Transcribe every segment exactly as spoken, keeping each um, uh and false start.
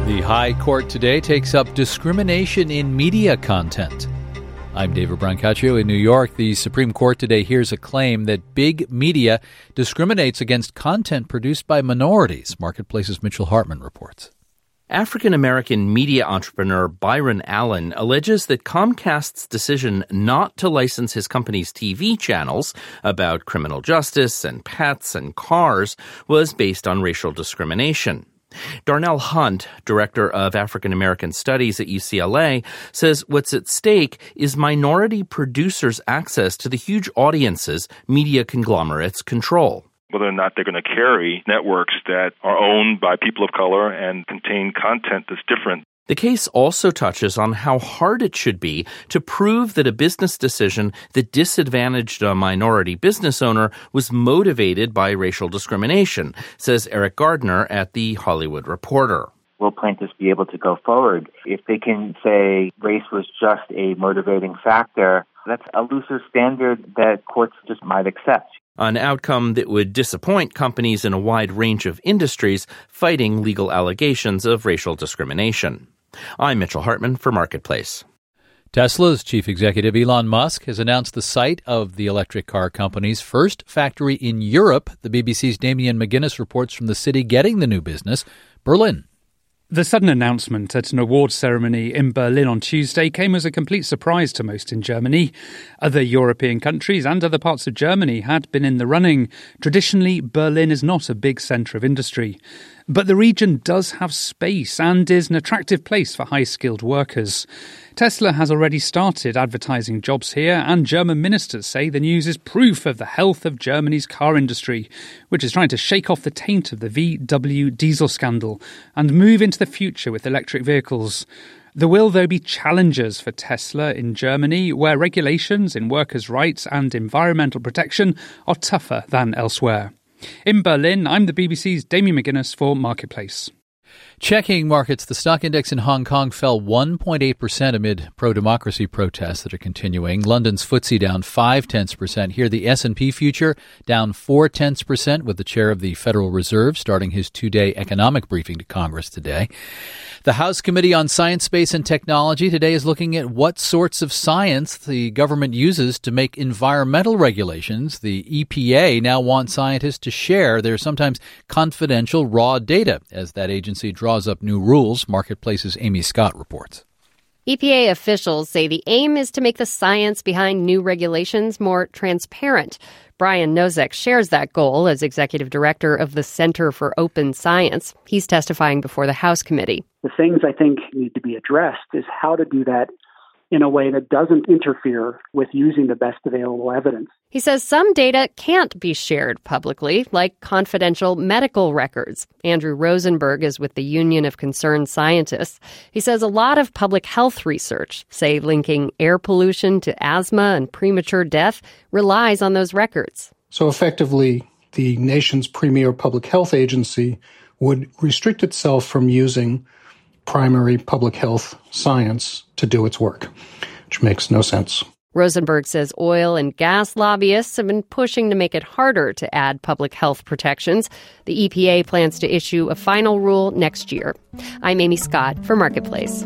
The High Court today takes up discrimination in media content. I'm David Brancaccio in New York. The Supreme Court today hears a claim that big media discriminates against content produced by minorities. Marketplace's Mitchell Hartman reports. African-American media entrepreneur Byron Allen alleges that Comcast's decision not to license his company's T V channels about criminal justice and pets and cars was based on racial discrimination. Darnell Hunt, director of African-American Studies at U C L A, says what's at stake is minority producers' access to the huge audiences media conglomerates control. Whether or not they're going to carry networks that are owned by people of color and contain content that's different. The case also touches on how hard it should be to prove that a business decision that disadvantaged a minority business owner was motivated by racial discrimination, says Eric Gardner at The Hollywood Reporter. Will plaintiffs be able to go forward if they can say race was just a motivating factor? That's a looser standard that courts just might accept. An outcome that would disappoint companies in a wide range of industries fighting legal allegations of racial discrimination. I'm Mitchell Hartman for Marketplace. Tesla's chief executive Elon Musk has announced the site of the electric car company's first factory in Europe. The B B C's Damian McGuinness reports from the city getting the new business, Berlin. The sudden announcement at an awards ceremony in Berlin on Tuesday came as a complete surprise to most in Germany. Other European countries and other parts of Germany had been in the running. Traditionally, Berlin is not a big centre of industry. But the region does have space and is an attractive place for high-skilled workers. Tesla has already started advertising jobs here, and German ministers say the news is proof of the health of Germany's car industry, which is trying to shake off the taint of the V W diesel scandal and move into the future with electric vehicles. There will, though, be challenges for Tesla in Germany, where regulations in workers' rights and environmental protection are tougher than elsewhere. In Berlin, I'm the B B C's Damian McGuinness for Marketplace. Checking markets, the stock index in Hong Kong fell one point eight percent amid pro-democracy protests that are continuing. London's F T S E down five tenths percent. Here, the S and P future down four tenths percent, with the chair of the Federal Reserve starting his two-day economic briefing to Congress today. The House Committee on Science, Space and Technology today is looking at what sorts of science the government uses to make environmental regulations. The E P A now wants scientists to share their sometimes confidential raw data as that agency draws up new rules. Marketplace's Amy Scott reports. E P A officials say the aim is to make the science behind new regulations more transparent. Brian Nosek shares that goal as executive director of the Center for Open Science. He's testifying before the House Committee. The things I think need to be addressed is how to do that in a way that doesn't interfere with using the best available evidence. He says some data can't be shared publicly, like confidential medical records. Andrew Rosenberg is with the Union of Concerned Scientists. He says a lot of public health research, say linking air pollution to asthma and premature death, relies on those records. So effectively, the nation's premier public health agency would restrict itself from using primary public health science to do its work, which makes no sense. Rosenberg says oil and gas lobbyists have been pushing to make it harder to add public health protections. The E P A plans to issue a final rule next year. I'm Amy Scott for Marketplace.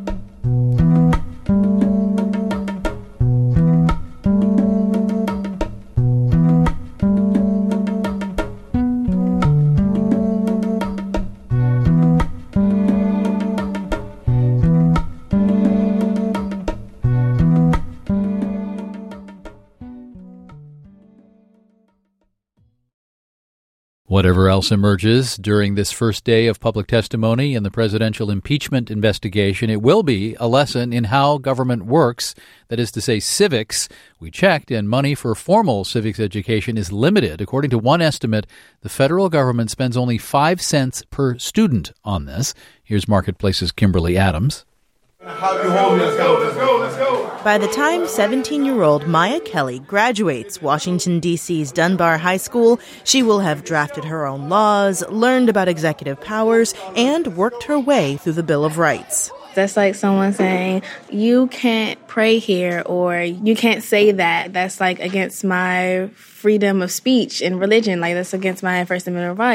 Whatever else emerges during this first day of public testimony in the presidential impeachment investigation, it will be a lesson in how government works. That is to say, civics. We checked, and money for formal civics education is limited. According to one estimate, the federal government spends only five cents per student on this. Here's Marketplace's Kimberly Adams. Let's go, let's go, let's go. By the time seventeen-year-old Maya Kelly graduates Washington, D C's Dunbar High School, she will have drafted her own laws, learned about executive powers, and worked her way through the Bill of Rights. That's like someone saying, you can't pray here, or you can't say that. That's like against my freedom of speech and religion. Like that's against my First Amendment right.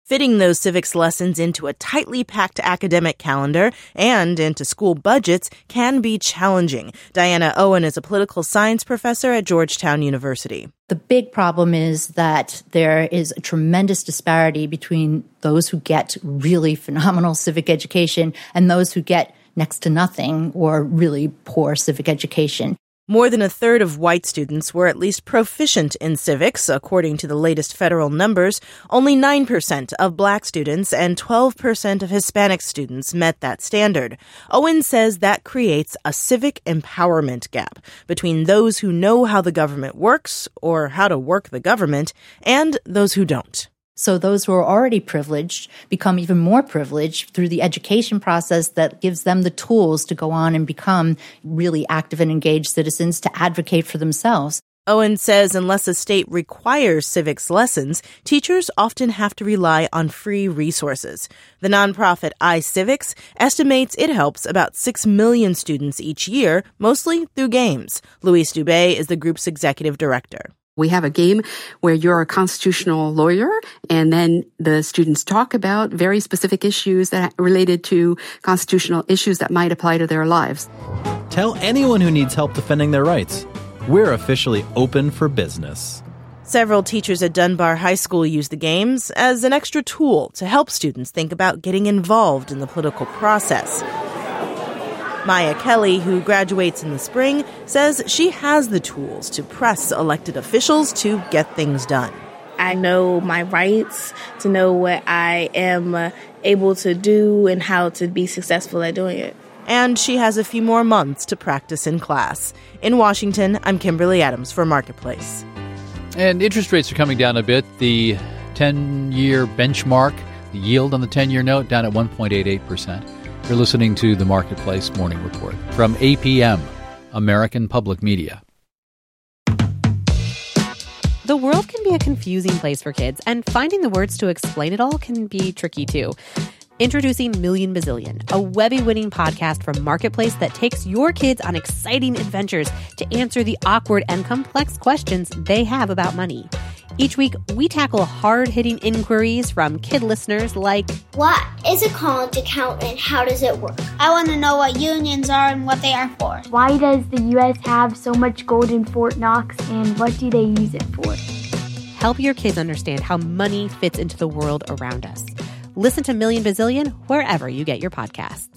Fitting those civics lessons into a tightly packed academic calendar and into school budgets can be challenging. Diana Owen is a political science professor at Georgetown University. The big problem is that there is a tremendous disparity between those who get really phenomenal civic education and those who get next to nothing or really poor civic education. More than a third of white students were at least proficient in civics, according to the latest federal numbers. Only nine percent of black students and twelve percent of Hispanic students met that standard. Owen says that creates a civic empowerment gap between those who know how the government works or how to work the government and those who don't. So those who are already privileged become even more privileged through the education process that gives them the tools to go on and become really active and engaged citizens to advocate for themselves. Owen says unless a state requires civics lessons, teachers often have to rely on free resources. The nonprofit iCivics estimates it helps about six million students each year, mostly through games. Louise Dubé is the group's executive director. We have a game where you're a constitutional lawyer, and then the students talk about very specific issues that are related to constitutional issues that might apply to their lives. Tell anyone who needs help defending their rights. We're officially open for business. Several teachers at Dunbar High School use the games as an extra tool to help students think about getting involved in the political process. Maya Kelly, who graduates in the spring, says she has the tools to press elected officials to get things done. I know my rights, to know what I am able to do and how to be successful at doing it. And she has a few more months to practice in class. In Washington, I'm Kimberly Adams for Marketplace. And interest rates are coming down a bit. The ten-year benchmark, the yield on the ten-year note, down at one point eight eight percent. You're listening to the Marketplace Morning Report from A P M, American Public Media. The world can be a confusing place for kids, and finding the words to explain it all can be tricky too. Introducing Million Bazillion, a Webby-winning podcast from Marketplace that takes your kids on exciting adventures to answer the awkward and complex questions they have about money. Each week, we tackle hard-hitting inquiries from kid listeners like, what is a college account and how does it work? I want to know what unions are and what they are for. Why does the U S have so much gold in Fort Knox and what do they use it for? Help your kids understand how money fits into the world around us. Listen to Million Bazillion wherever you get your podcasts.